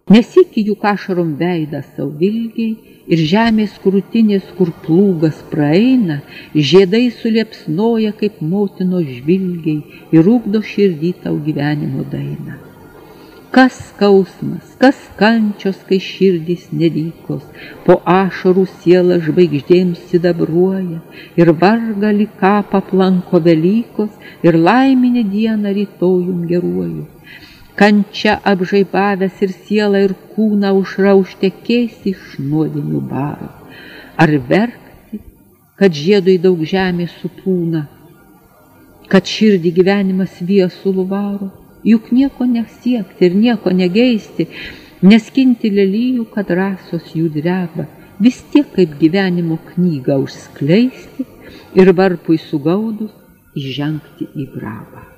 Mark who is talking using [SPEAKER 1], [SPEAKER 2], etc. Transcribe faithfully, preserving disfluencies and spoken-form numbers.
[SPEAKER 1] Nesikį juk ašarom veidą sau vilgiai ir žemės krūtinės, kur plūgas praeina, žiedai suliepsnoja kaip motinos žvilgiai ir ugdo širdį tau gyvenimo dainą. Kas skausmas, kas kančios, kai širdys nelykos, po ašarų siela žvaigždėms sidabruoja ir varga lyg kapą aplanko Velykos ir laiminė diena rytojum geruoju. Kančia apžaibavęs ir sielą ir kūną užrauštekėsi iš nuodėmių baro. Ar verkti, kad žiedui daug žemės supūna, kad širdį gyvenimas viesulų varo? Juk nieko nesiekti ir nieko negeisti, neskinti lelijų, kad rasos jų dreba, vis tiek kaip gyvenimo knygą užskleisti ir varpui sugaudus įžengti į grabą.